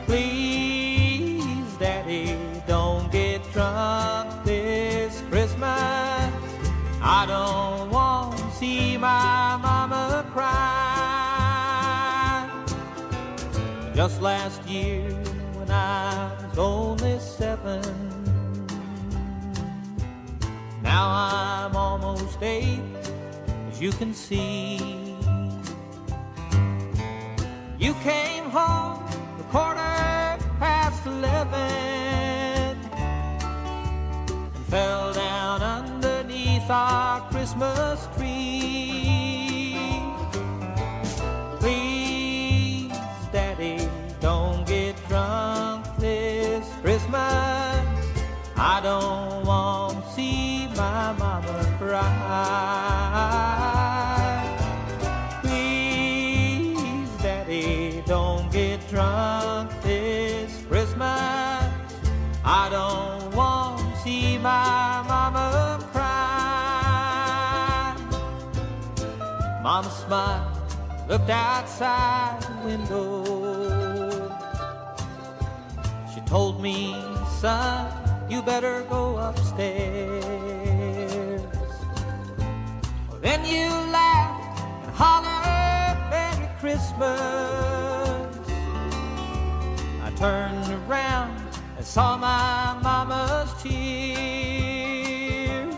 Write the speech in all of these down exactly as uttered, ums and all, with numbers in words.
Please, Daddy, don't get drunk this Christmas. I don't want to see my mama cry. Just last year when I was only seven, now I'm almost eight, as you can see. You came home a quarter past eleven and fell down underneath our Christmas tree. Please, Daddy, don't get drunk this Christmas. I don't want to see my mama cry. Please, Daddy, don't get drunk this Christmas. I don't want to see my mama cry. Mama smiled, looked outside the window. She told me, son, you better go upstairs. Then you laughed and hollered, Merry Christmas. I turned around and saw my mama's tears.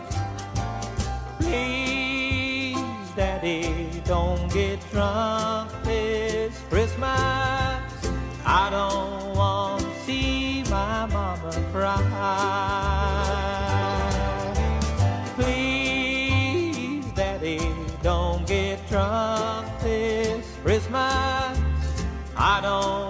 Please, Daddy, don't get drunk this Christmas. I don't want to see my mama cry. Please, Daddy, don't get drunk this Christmas. I don't